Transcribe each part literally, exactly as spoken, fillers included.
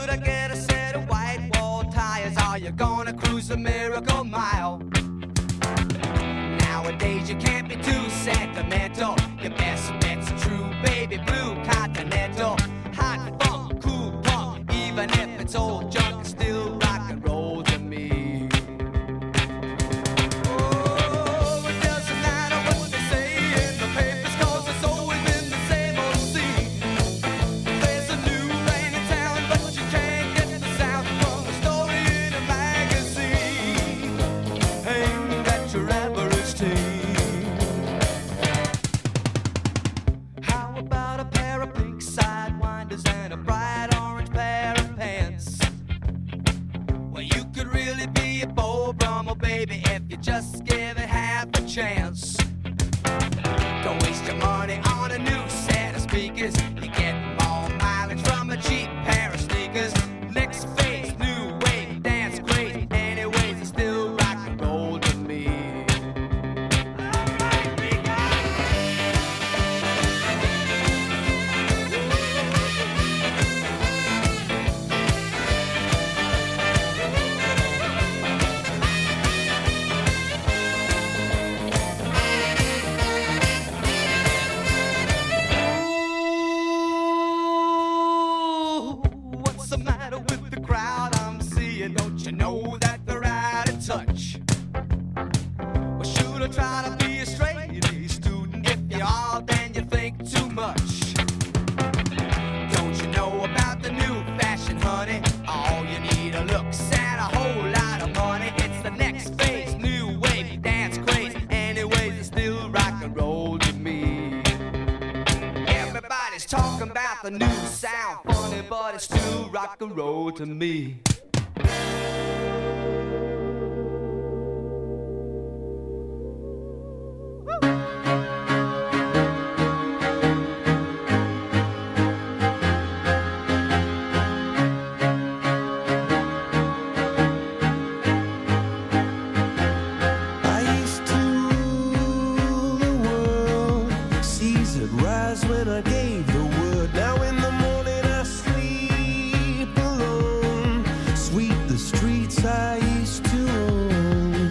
Should I get a set of white wall tires? Are you gonna cruise the Miracle Mile? Nowadays you can't be too sentimental. Your best bet's a true baby blue Continental. Hot funk, cool punk, even if it's old junk, it's still rock and roll to me. Oh, it doesn't matter what they say in the papers, 'cause it's always been the same old scene. There's a new rain in town, but you can't get the sound from a story in a magazine aimed at your average teen. How about a pair of pink sidewinders and a bright orange pair of pants? Well, you could really be a Beau Brummel, baby, if you just give it half a chance. Don't waste your money on a new set of speakers. You get more mileage from a cheap pair of sneakers. Next phase, new wave, dance great. Anyways, it's still rock and roll to me. Alright, we go! Ooh, what's the matter with the crowd I'm seeing? Don't you know that they're out of touch? Well, should I try to be a straight A student? If you are, then you think too much. Don't you know about the new fashion, honey? All you need are looks and a whole lot of money. It's the next phase, new wave, dance craze. Anyways, it's still rock and roll to me. Everybody's talking about the new sound, funny, but it's still rock and roll to me. I used to rule the world, seas would rise when I gave the word. Now in the morning I sleep alone, sweep the streets I used to own.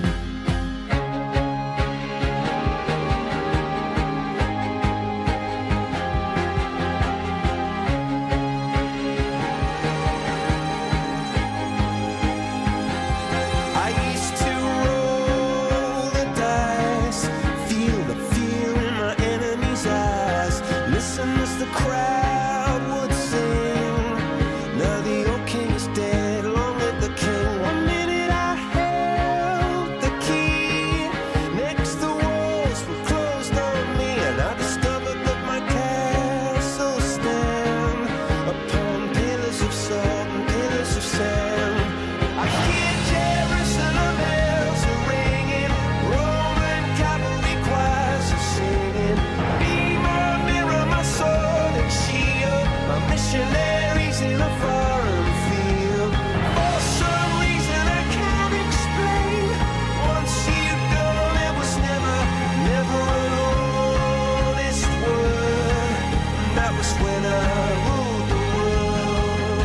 I used to roll the dice, feel the fear in my enemy's eyes, listen as the crowd would sing. Now the old king is dead, long live the king. One minute I held the key, next the walls were closed on me, and I discovered that my castle stand upon pillars of salt and pillars of sand. I hear Jerusalem bells are ringing, Roman cavalry choirs are singing. Be my mirror, my sword and shield, my missionaries in a foreign field. For some reason I can't explain, once you've gone it was never, never an honest word. That was when I ruled the world.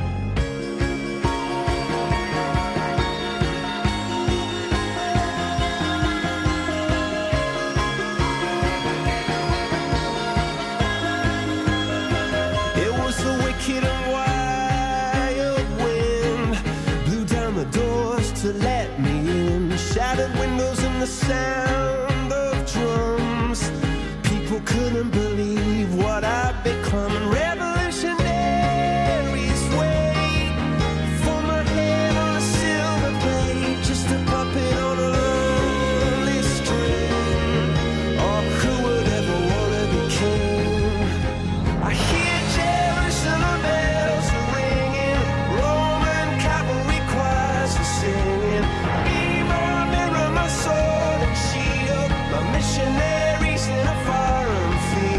It was the wicked and wild wind, blew down the doors to let me in, shattered windows and the sound of drums. People couldn't believe what I'd become, and revolutionaries wait for my head on a silver plate, just a puppet on a lonely string. Oh, who would ever wanna be king? I hear Jerusalem bells are ringing, Roman cavalry choirs are singing. Be my mirror, my sword and shield, my missionaries in a foreign field.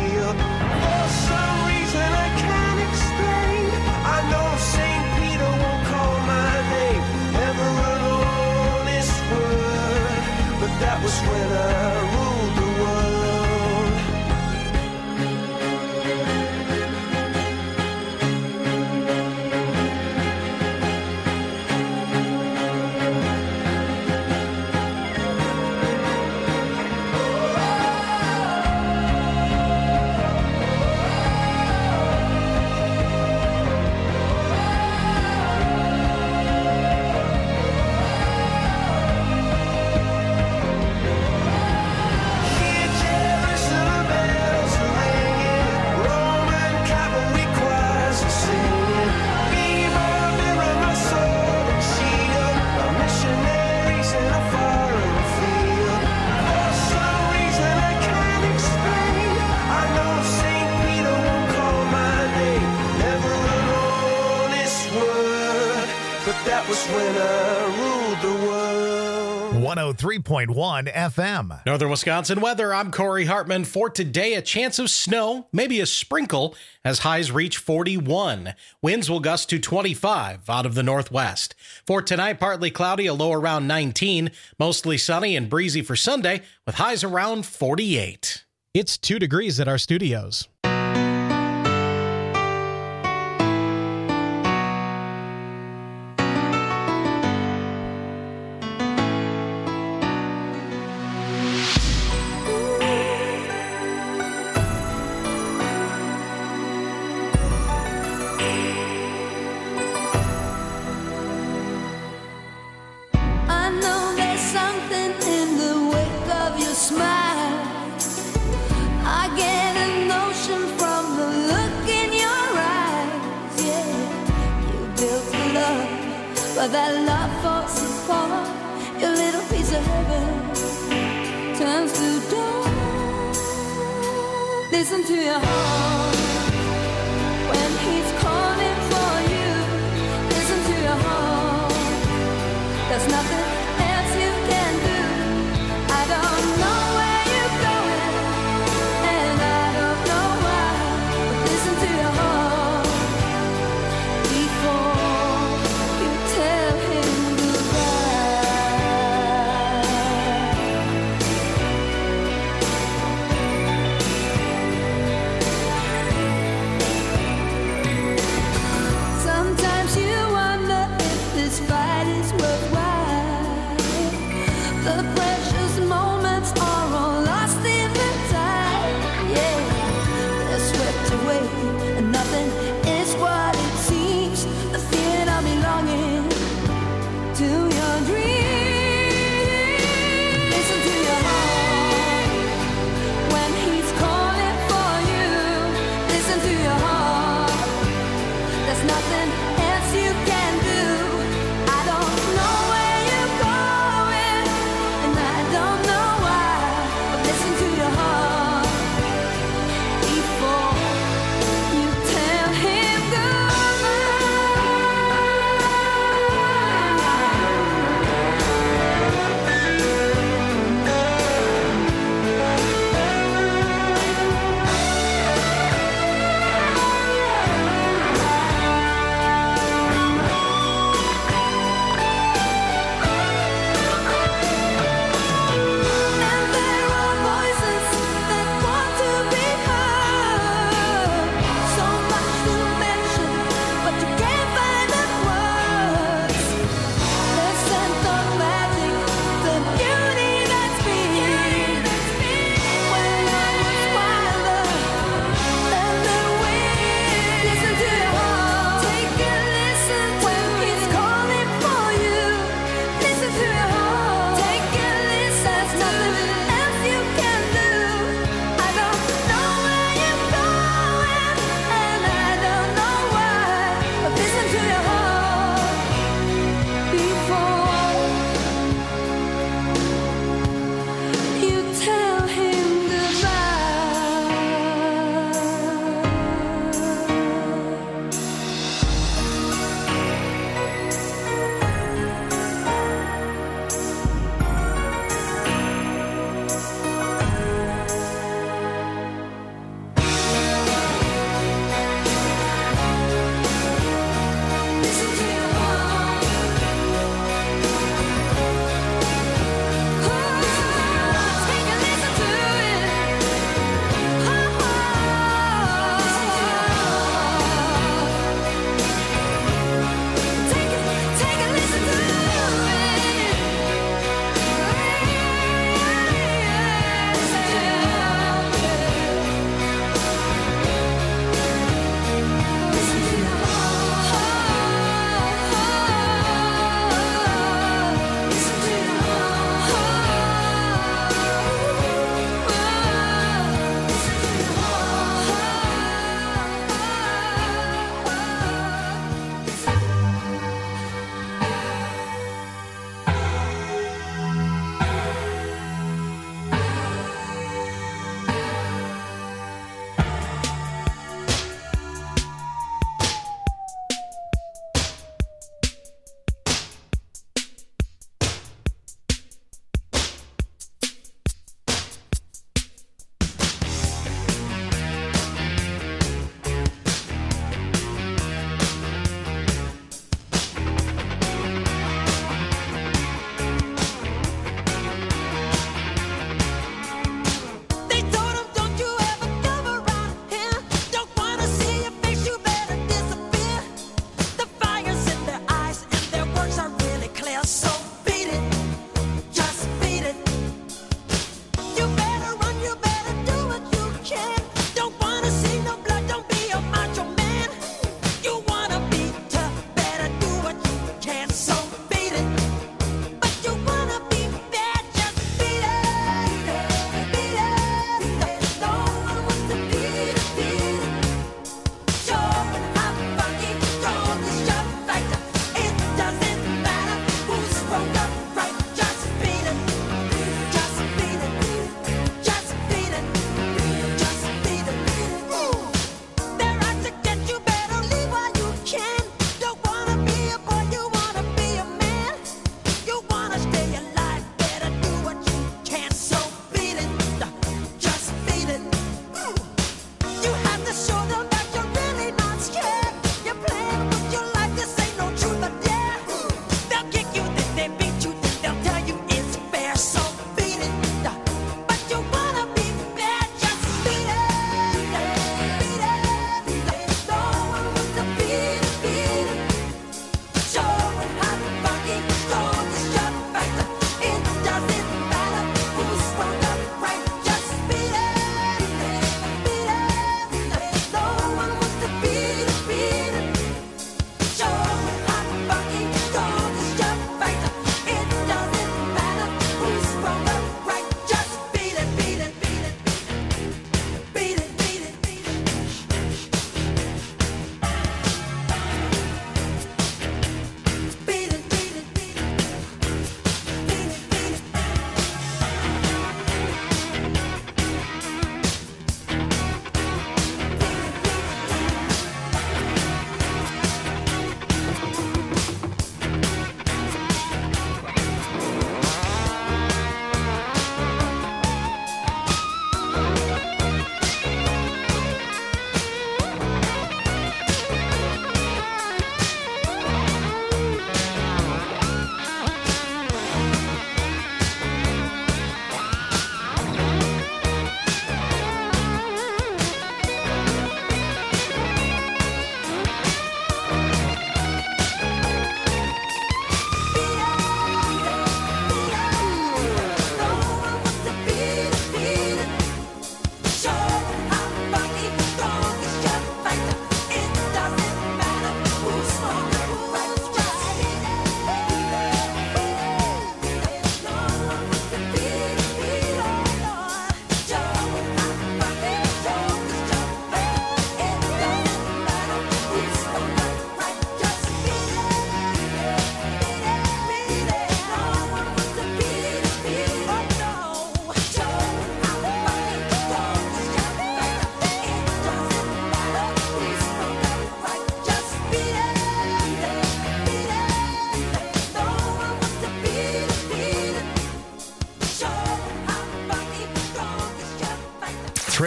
but that was when I ruled the world. one oh three point one F M. Northern Wisconsin weather. I'm Corey Hartman. For today, a chance of snow, maybe a sprinkle, as highs reach forty-one. Winds will gust to twenty-five out of the northwest. For tonight, partly cloudy, a low around nineteen. Mostly sunny and breezy for Sunday, with highs around forty-eight. It's two degrees at our studios. But that love falls apart. Your little piece of heaven turns to dawn. Listen to your heart when he's calling for you. Listen to your heart. There's nothing else you can do. I don't know where you're going, and I don't know why. But listen to your heart before tell him goodbye.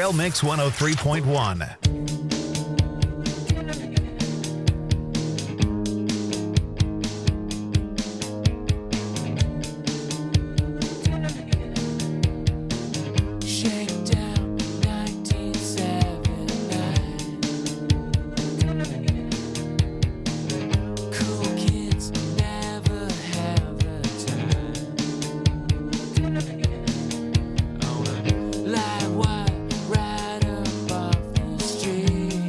Trail Mix one oh three point one. Live wire right above the street.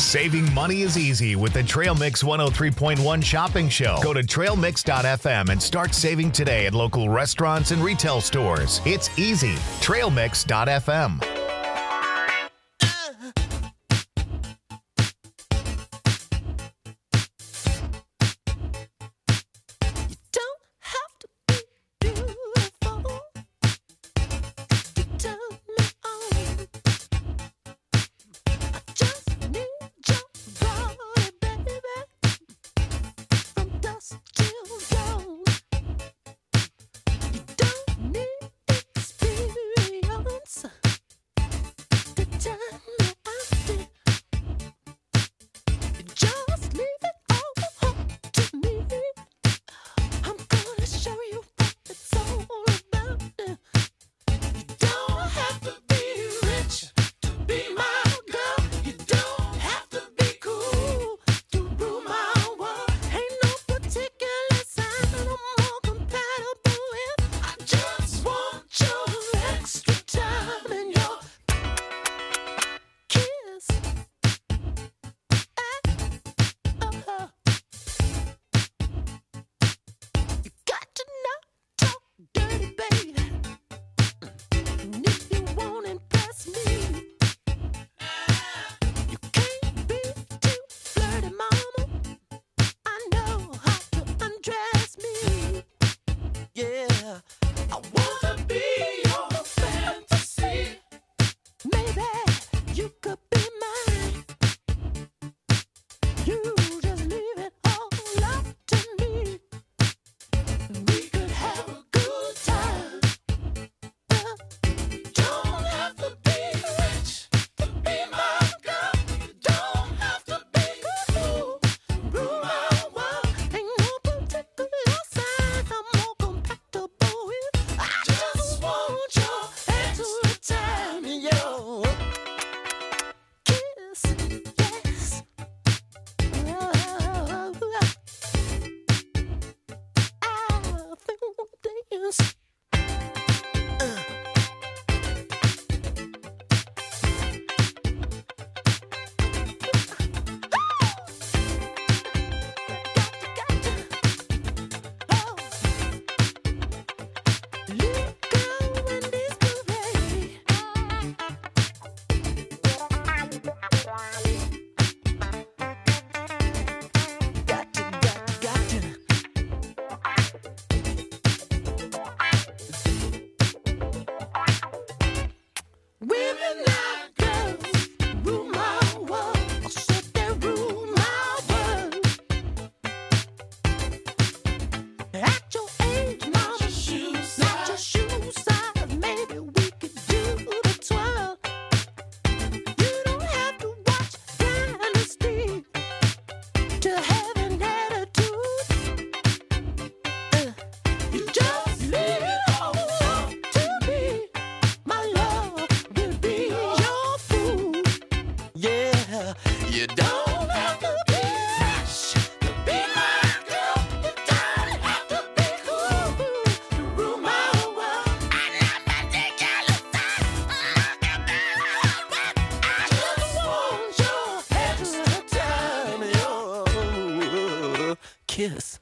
Saving money is easy with the Trail Mix one oh three point one shopping show. Go to trail mix dot f m and start saving today at local restaurants and retail stores. It's easy. trail mix dot f m. Kiss.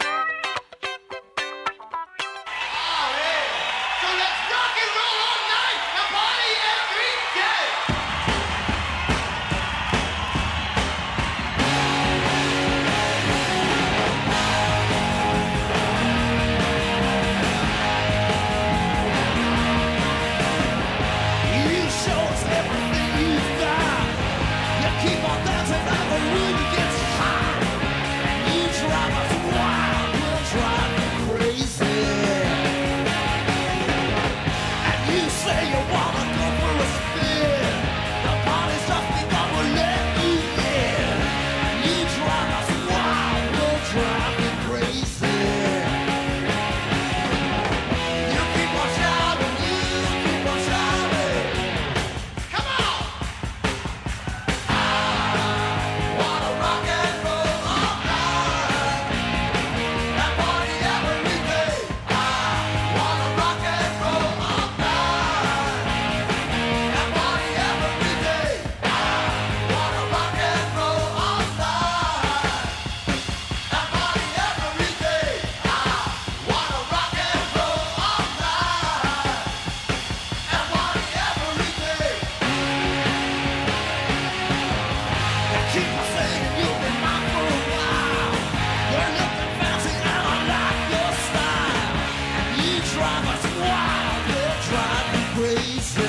crazy.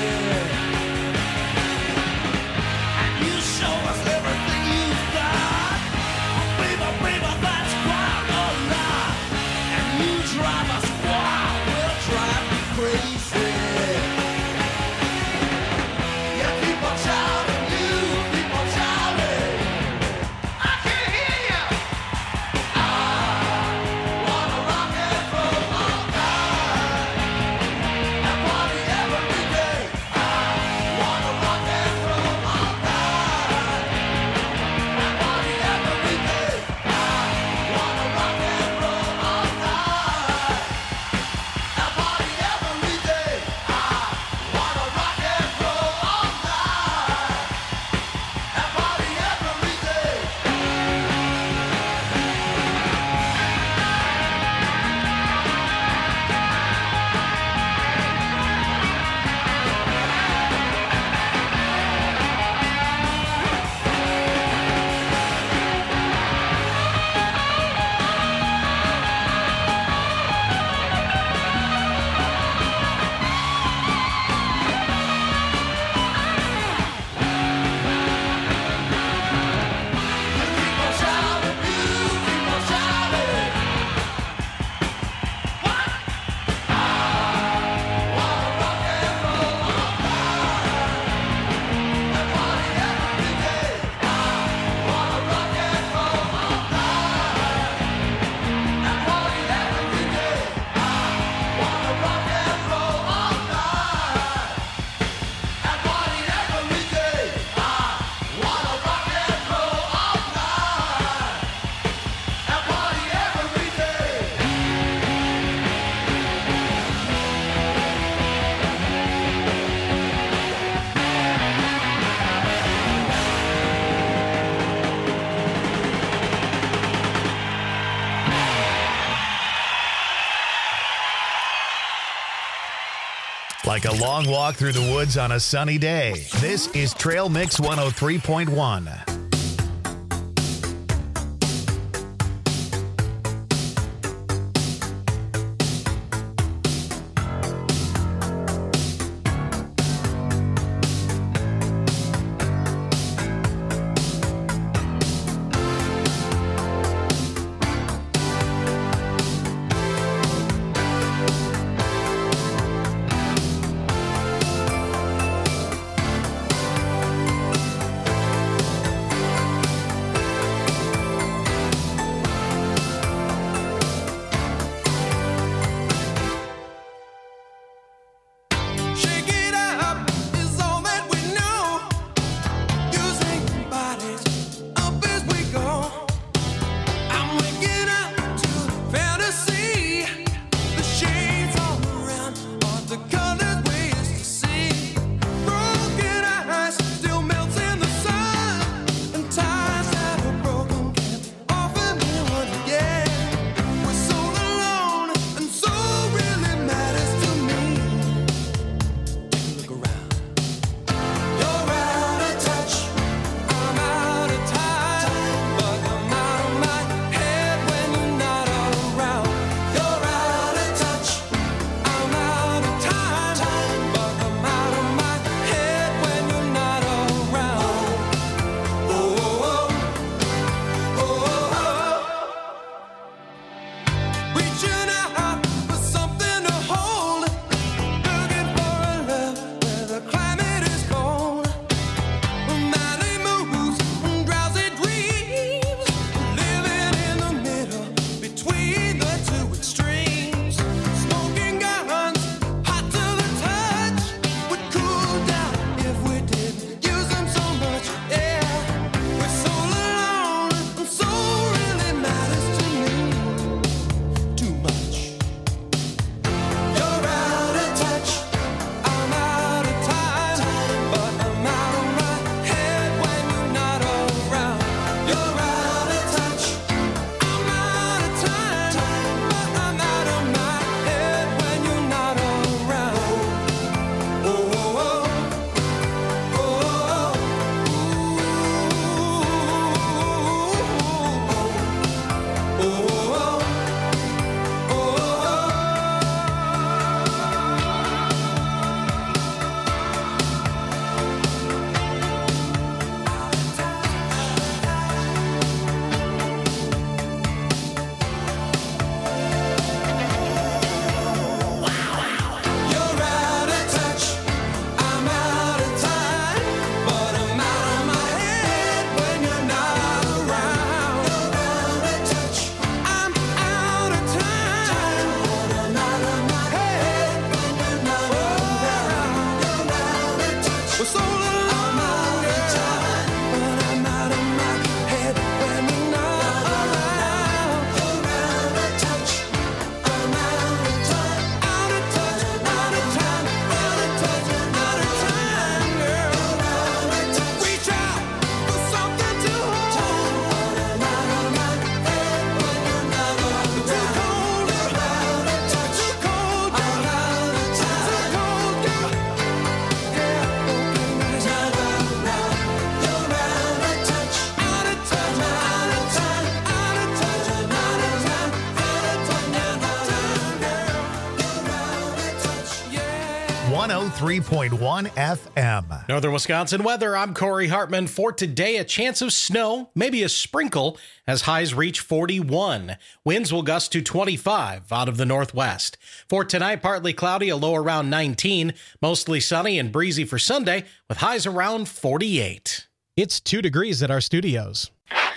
And you show us everything you've got. Baby, baby, that's quite a lot. And you drive us wild, we'll drive you crazy. You keep on shouting, you keep on shouting. I can't hear you. I wanna rock and roll all night and party every day. I wanna rock and roll all night and party every day. I wanna rock and roll all night and party every day. I wanna rock and roll all night and party every day. Keep on shouting, you keep on shouting. What? I wanna rock and roll all night and party every day. I wanna rock and roll all night and party every day. I wanna rock and roll all night and party every day. I wanna rock and roll all night and party every day. Like a long walk through the woods on a sunny day. This is Trail Mix one oh three point one. three point one F M. Northern Wisconsin weather, I'm Corey Hartman. For today, a chance of snow, maybe a sprinkle, as highs reach forty-one. Winds will gust to twenty-five out of the northwest. For tonight, partly cloudy, a low around nineteen. Mostly sunny and breezy for Sunday, with highs around forty-eight. It's two degrees at our studios.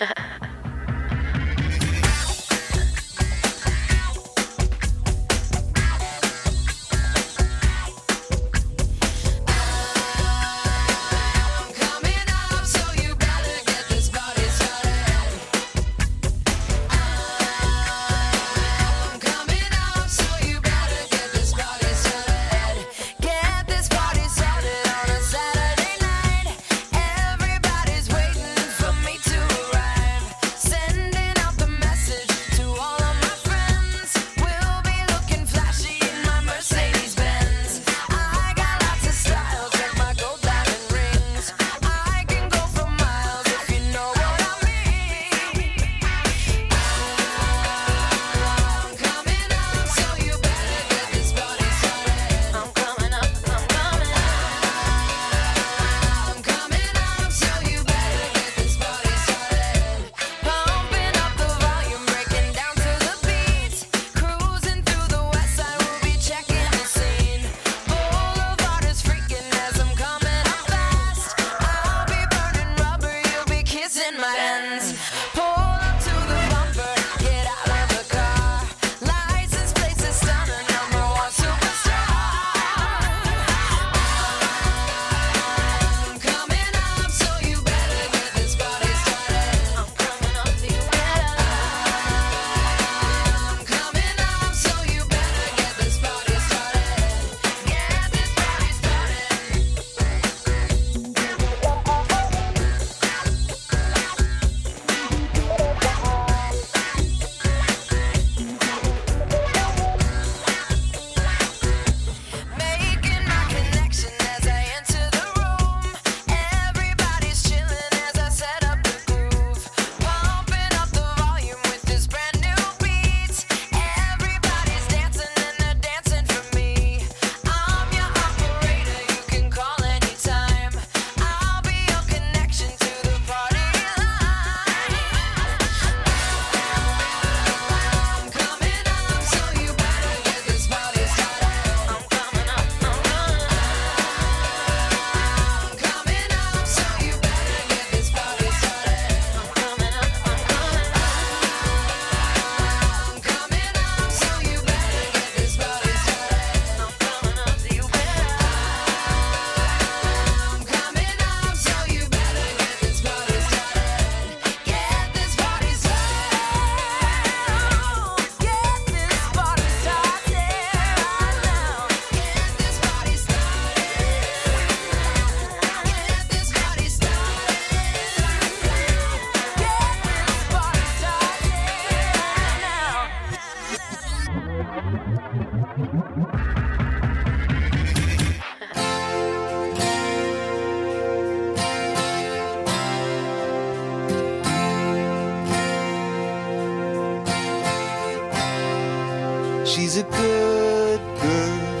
She's a good girl,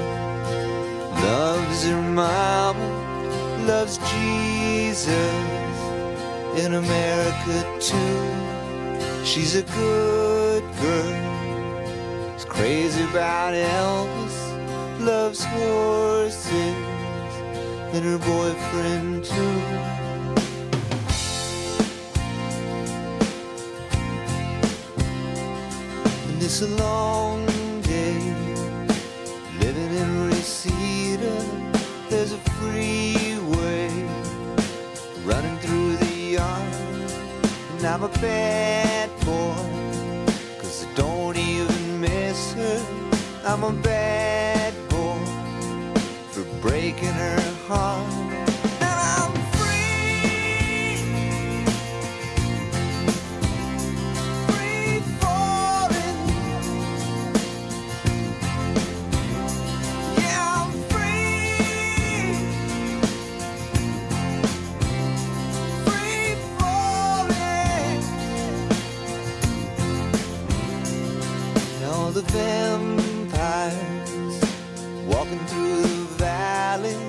loves her mama, loves Jesus, in America too. She's a good girl, is crazy about Elvis, loves horses, and her boyfriend too. And it's a long day living in Reseda. There's a freeway running through the yard, and I'm a bad boy, 'cause I don't even miss her. I'm a bad boy for breaking her heart. The vampires walking through the valley,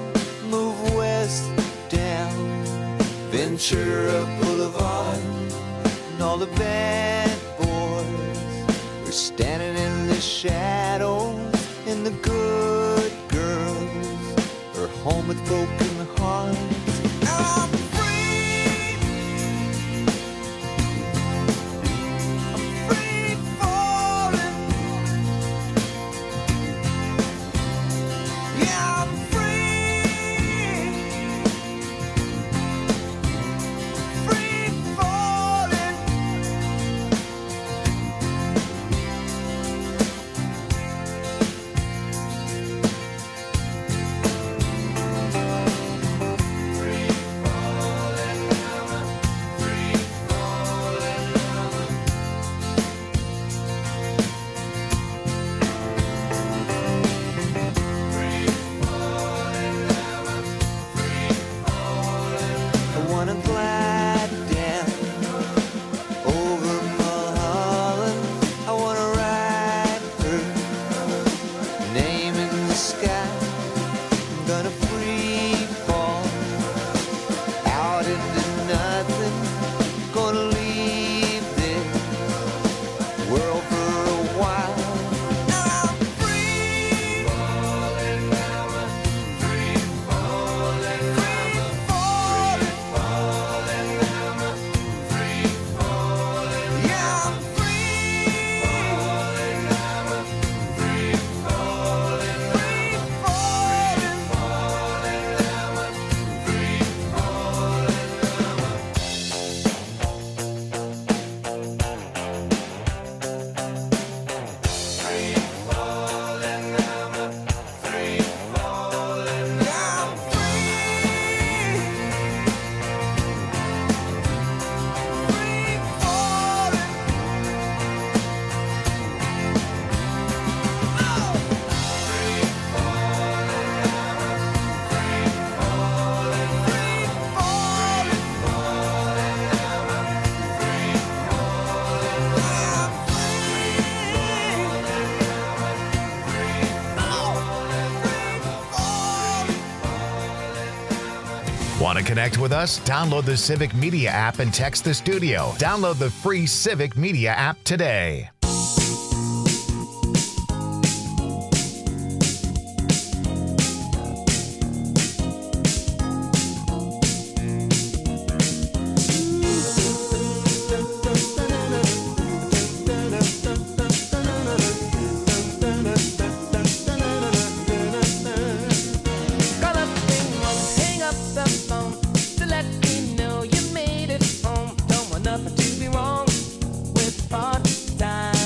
move west down Ventura Boulevard, and all the bad boys are standing in the shadows, and the good girls are home with broken hearts. I'm free. I'm free falling. Yeah, I'm free. Free falling. I wanna glide down over Mulholland. I wanna write her name in the sky. I'm gonna free fall out into nothing. Gonna leave this world for a while. I'm free falling, free falling, free falling, falling, free falling. Yeah, I'm free falling, free falling, free falling, falling, free Want to connect with us? Download the Civic Media app and text the studio. Download the free Civic Media app today. Call up Ringwald, hang up the phone to let me know you made it home. Don't want nothing to be wrong with part-time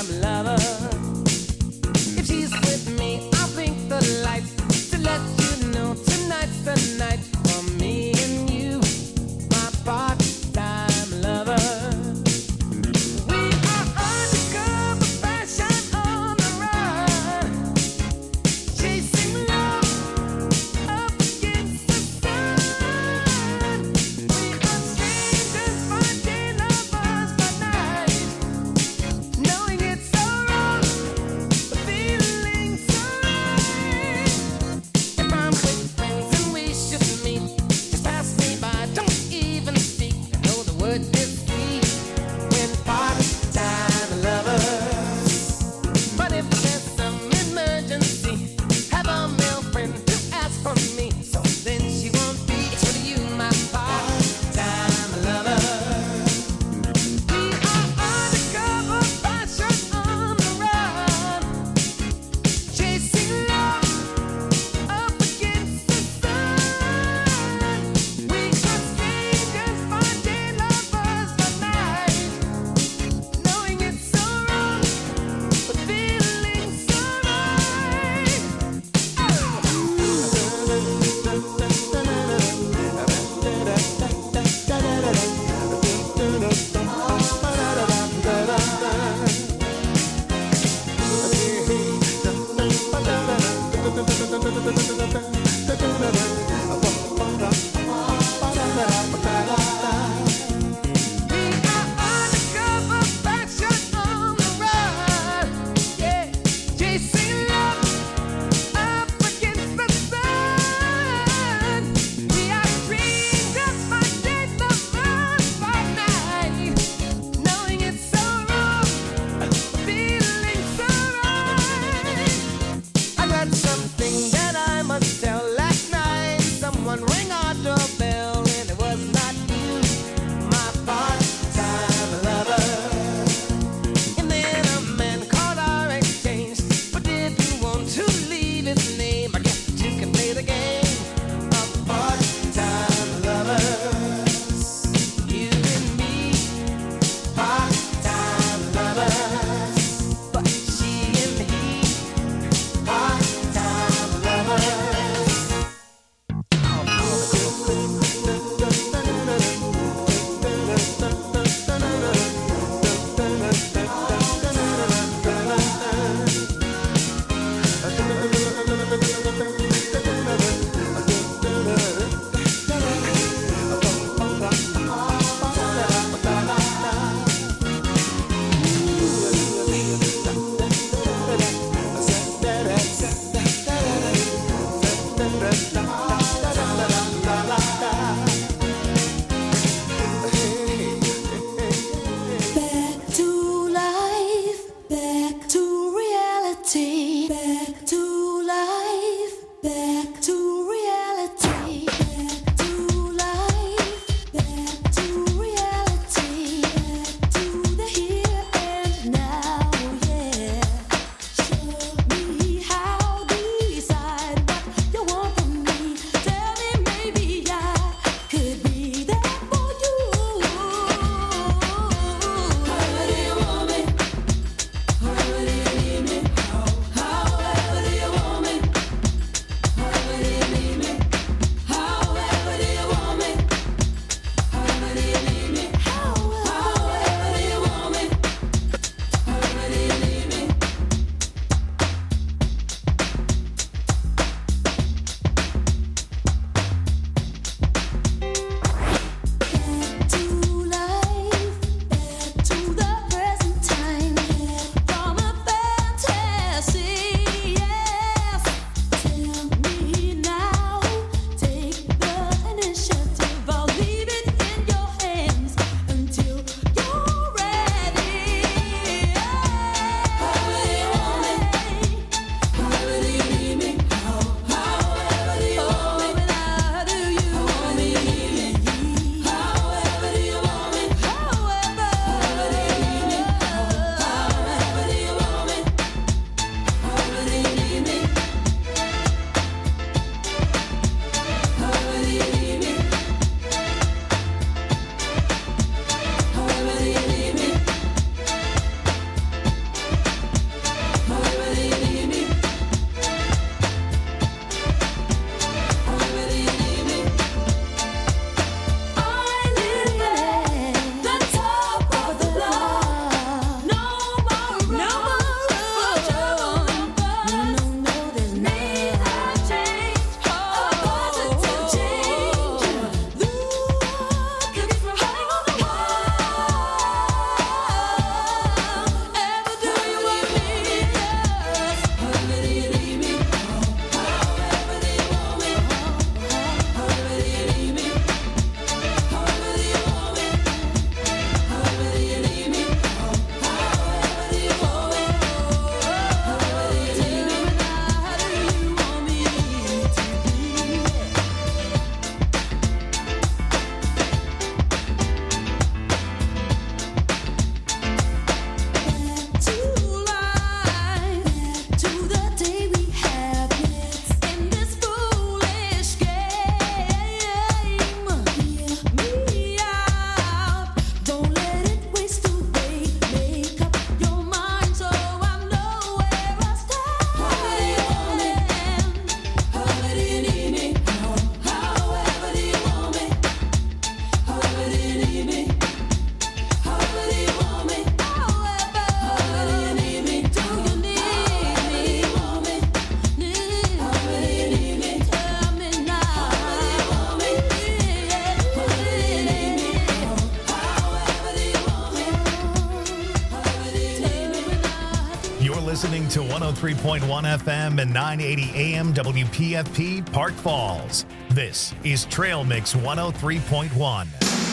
listening to one oh three point one F M and nine eighty A M W P F P Park Falls. This is Trail Mix one oh three point one.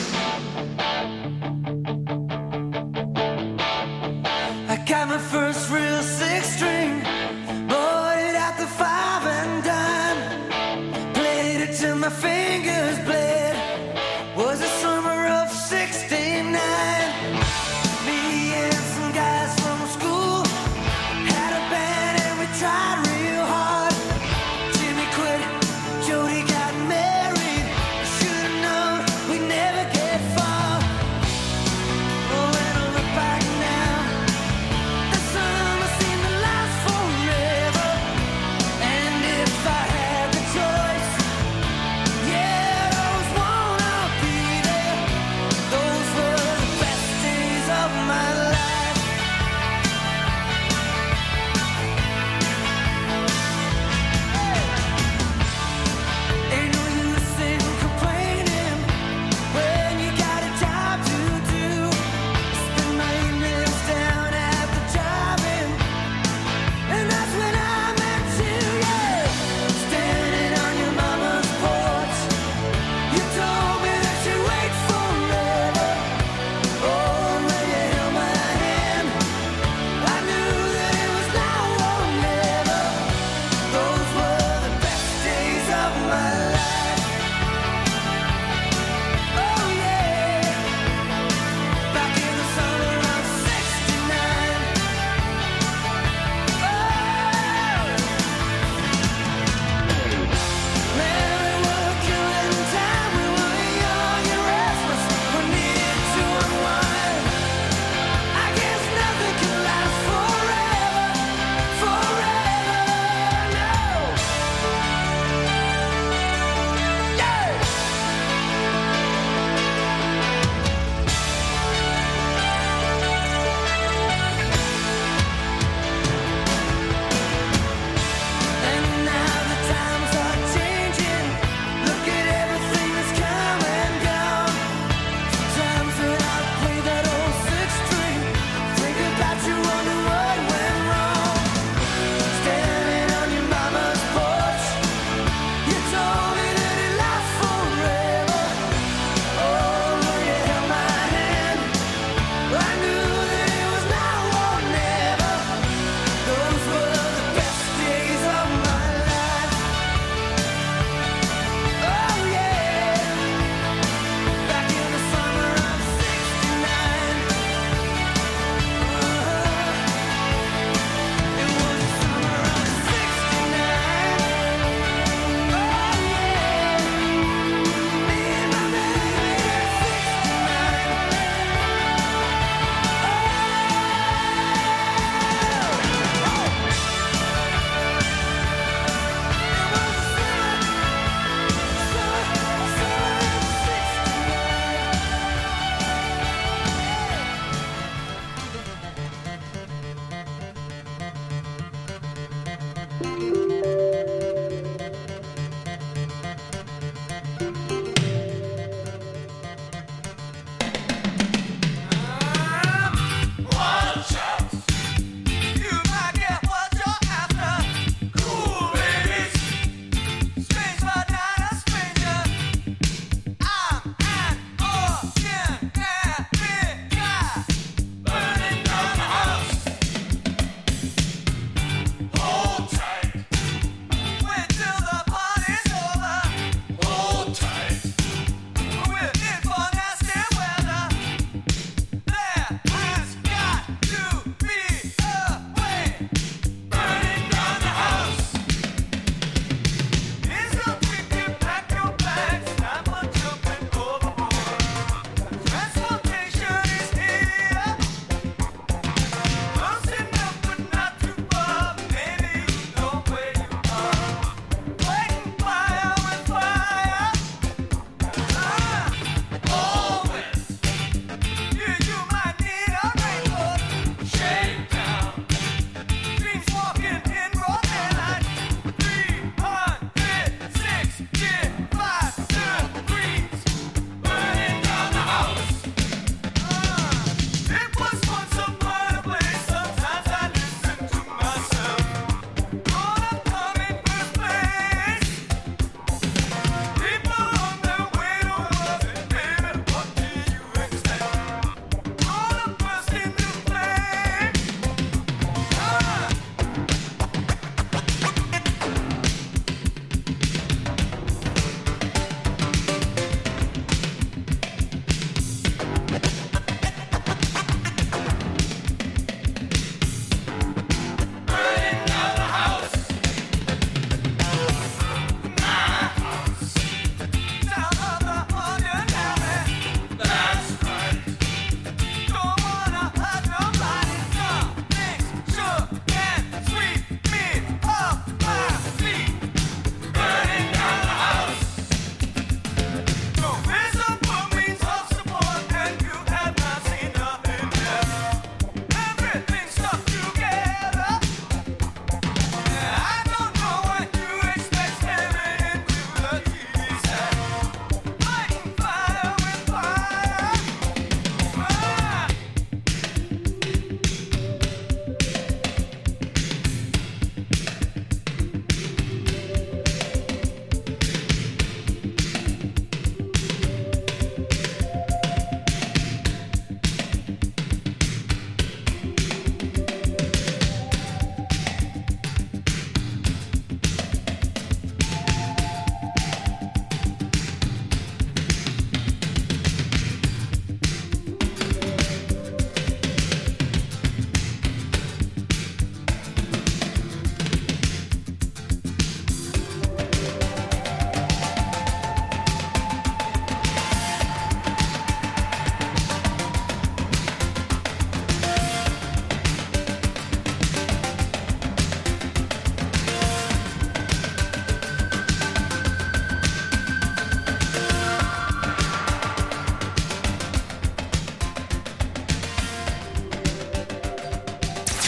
I got my first real six string, bought it at the five and dime, played it till my fingers bled. Was the summer of sixty-nine. Me and some guys from school had a band and we tried real hard. Jimmy quit, Jody got married. Should've known we'd never get far. Oh, when I look back now, the summer seemed to last forever. And if I had the choice, yeah, those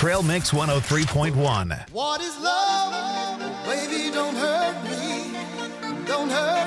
Trail Mix one oh three point one. What is love? Baby, don't hurt me. Don't hurt